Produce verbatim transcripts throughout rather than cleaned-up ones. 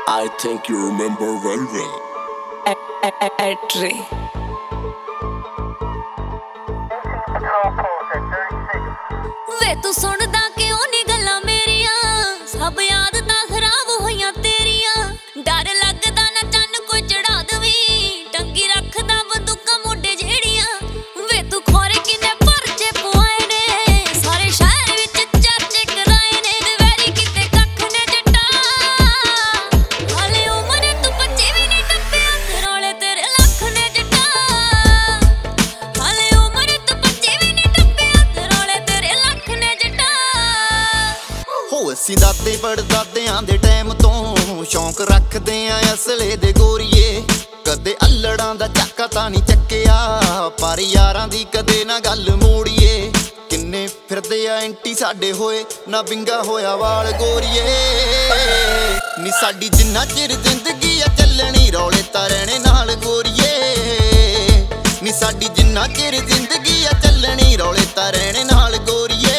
I think you remember well well. Entry. ਵੇ ਤੂੰ ਸੁਣਦਾ ਕਿਉਂ ਨੀ ਗੱਲਾਂ ਮੇਰੀਆਂ, ਸਭ ਆਦਤਾਂ ਖਰਾਬ ਹੋਈਆਂ ਤੇਰੀਆਂ। ਡਰ ਲੱਗਦਾ ਨਾ ਚੰਨ ਕੋਈ ਚੜਾ ਦਵੀਂ, ਟੰਗੀ ਰੱਖਦਾ ਬੰਦੂਕਾਂ ਮੁੰਡੇ ਜਿਹੜੀਆਂ। ਵੇ ਤੂੰ ਖੋਰੇ ਕਿਨੇ ਪਰਚੇ ਪਵਾਏ ਨੇ, ਸਾਰੇ ਸ਼ਹਿਰ ਵਿੱਚ ਚਰਚੇ ਕਰਾਏ ਨੇ। ਵੈਰੀ ਕਿਤੇ ਕੱਖ ਨੇ ਜੱਟਾ, ਹਾਲੇ ਉਮਰ ਤੂੰ ਪੱਚੀ ਵੀ ਨੀ ਟੱਪਿਆ, ਰੌਲੇ ਤੇਰੇ ਲੱਖ ਨੇ ਜੱਟਾ। ਹਾਲੇ ਉਮਰ ਤੂੰ ਪੱਚੀ ਵੀ ਨੀ ਟੱਪਿਆ, ਰੌਲੇ ਤੇਰੇ ਲੱਖ ਨੇ ਜੱਟਾ। ਹੋ ਅਸੀਂ ਦਾਦੇ ਪੜਦਾਦਿਆਂ ਦੇ ਟਾਈਮ ਤੋਂ ਸ਼ੌਂਕ ਰੱਖਦੇ ਆਂ ਅਸਲੇ ਦੇ ਗੋਰੀਏ। ਕਦੇ ਅੱਲੜਾਂ ਦਾ ਚੱਕਾ ਤਾਂ ਨਹੀਂ ਚੱਕਿਆ, ਪਰ ਯਾਰਾਂ ਦੀ ਕਦੇ ਨਾ ਗੱਲ ਮੋੜੀਏ। ਕਿੰਨੇ ਫਿਰਦੇ ਆ ਐਂਟੀ ਸਾਡੇ ਹੋਏ ਨਾ ਵਿੰਗਾ ਹੋਇਆ ਵਾਲ ਗੋਰੀਏ। ਨੀ ਸਾਡੀ ਜਿੰਨਾ ਚਿਰ ਜ਼ਿੰਦਗੀ ਆ ਚੱਲਣੀ, ਰੌਲੇ ਤਾਂ ਰਹਿਣੇ ਨਾਲ ਗੋਰੀਏ। ਨੀ ਸਾਡੀ ਜਿੰਨਾ ਚਿਰ ਜ਼ਿੰਦਗੀ ਆ ਚੱਲਣੀ, ਰੌਲੇ ਤਾਂ ਰਹਿਣੇ ਨਾਲ ਗੋਰੀਏ।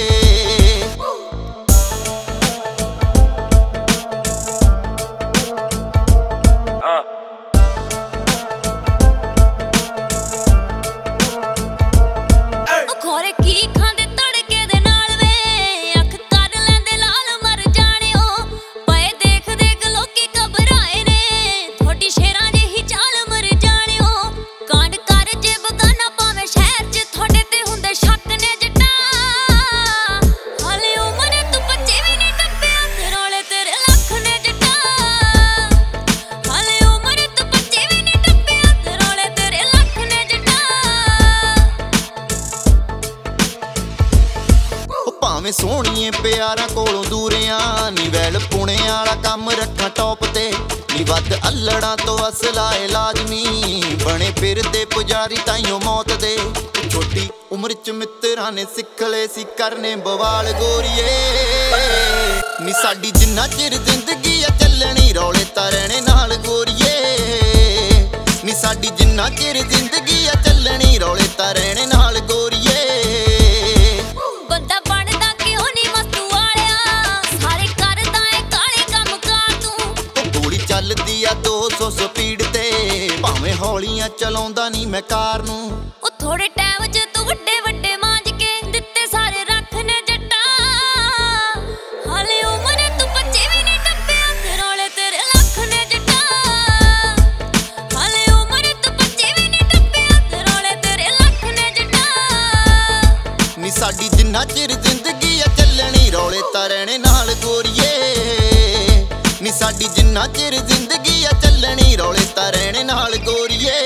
ਖੋਰੇ ਕੀ ਖਾਂਦੇ ਤੜਕੇ ਦੇ ਨਾਲ ਵੇ, ਅੱਖ ਕਰ ਲੈਂਦੇ ਲਾਲ ਮਰ ਜਾਣਿਓ। ਪਏ ਦੇਖ ਦੇਖ ਲੋਕੀ ਘਬਰਾਏ ਨੇ, ਥੋੜੀ ਸ਼ੇਰਾਂ ਜਿਹੀ ਚਾਲ ਮਰ ਜਾਣਿਓ। ਕਾਂਡ ਕਰ ਜੇ ਬਗਾਨਾ ਭਾਵੇਂ ਸ਼ਹਿਰ ਚ, ਤੁਹਾਡੇ ਤੇ ਹੁੰਦੇ ਸ਼ੱਕ ਨੇ ਜੱਟਾ। ਹਾਲੇ ਉਮਰ ਤੂੰ ਪੱਚੀ ਵੀ ਨੀ ਟੱਪਿਆ, ਰੌਲੇ ਤੇਰੇ ਲੱਖ ਨੇ ਜੱਟਾ। ਹਾਲੇ ਉਮਰ ਤੂੰ ਪੱਚੀ ਵੀ ਨੀ ਟੱਪਿਆ, ਰੌਲੇ ਤੇਰੇ ਲੱਖ ਨੇ ਜੱਟਾ। ਭਾਵੇਂ ਸੋਹਣੀਏ ਪਿਆਰਾਂ ਕੋਲੋਂ ਦੂਰਿਆਂ, ਨੀ ਵੈਲ ਪੁਣੇ ਵਾਲਾ ਕੰਮ ਰੱਖਾਂ ਟੌਪ ਤੇ। ਨੀ ਵੱਧ ਅੱਲੜਾਂ ਤੋਂ ਅਸਲਾ ਏ ਲਾਜ਼ਮੀ, ਬਣੇ ਫਿਰਦੇ ਪੁਜਾਰੀ ਤਾਈਓ ਮੌਤ ਦੇ। ਛੋਟੀ ਉਮਰ ਚ ਮਿੱਤਰਾਂ ਨੇ ਸਿੱਖ ਲਏ ਸੀ ਕਰਨੇ ਬਵਾਲ ਗੋਰੀਏ। ਨੀ ਸਾਡੀ ਜਿੰਨਾ ਚਿਰ ਜ਼ਿੰਦਗੀ ਆ ਚੱਲਣੀ, ਰੌਲੇ ਤਾਂ ਰਹਿਣੇ ਨਾਲ ਗੋਰੀਏ। ਨੀ ਸਾਡੀ ਜਿੰਨਾ ਚਿਰ ਜ਼ਿੰਦਗੀ ਆ ਚੱਲਣੀ, ਰੌਲੇ ਤਾਂ ਰਹਿਣੇ ਨਾਲ ਗੋਰੀਏ। ਬੰਦਾ ਬਣਦਾ ਕਿਉਂ ਨੀ ਮਸਤੂ ਵਾਲਿਆ, ਸਾਰੇ ਕਰਦਾ ਏ ਕਾਲੇ ਕੰਮ ਕਾਰ ਤੂੰ। ਉਹ ਗੋਲੀ ਚੱਲਦੀ ਆ ਦੋ ਸੌ ਸਪੀਡ ਤੇ, ਭਾਵੇਂ ਹੌਲੀਆਂ ਚਲਾਉਂਦਾ ਨੀ ਮੈਂ ਕਾਰ ਨੂੰ। ਉਹ ਥੋੜੇ ਟਾਈਮ ਚ ਤੂੰ ਵੱਡੇ ਵੱਡੇ ਮਾਂਜ ਕੇ ਦਿੱਤੇ ਸਾਰੇ ਰੱਖ ਨੇ ਜੱਟਾ। ਹਾਲੇ ਉਮਰ ਤੂੰ ਪੱਚੀ ਵੀ ਨੀ ਟੱਪਿਆ, ਰੌਲੇ ਤੇਰੇ ਲੱਖ ਨੇ ਜੱਟਾ। ਹਾਲੇ ਉਮਰ ਤੂੰ ਪੱਚੀ ਵੀ ਨੀ ਟੱਪਿਆ, ਰੌਲੇ ਤੇਰੇ ਲੱਖ ਨੇ ਜੱਟਾ। ਨੀ ਸਾਡੀ ਜਿੰਨਾ ਚਿਰ ਜ਼ਿੰਦਗੀ ਆ ਚੱਲਣੀ, ਰੌਲੇ ਤਾਂ ਰਹਿਣੇ ਨਾਲ ਗੋਰੀਏ। ਨੀ ਸਾਡੀ ਜਿੰਨਾ ਚਿਰ ਜ਼ਿੰਦਗੀ ਆ ਚੱਲਣੀ, ਰੌਲੇ ਤਾਂ ਰਹਿਣੇ ਨਾਲ ਗੋਰੀਏ।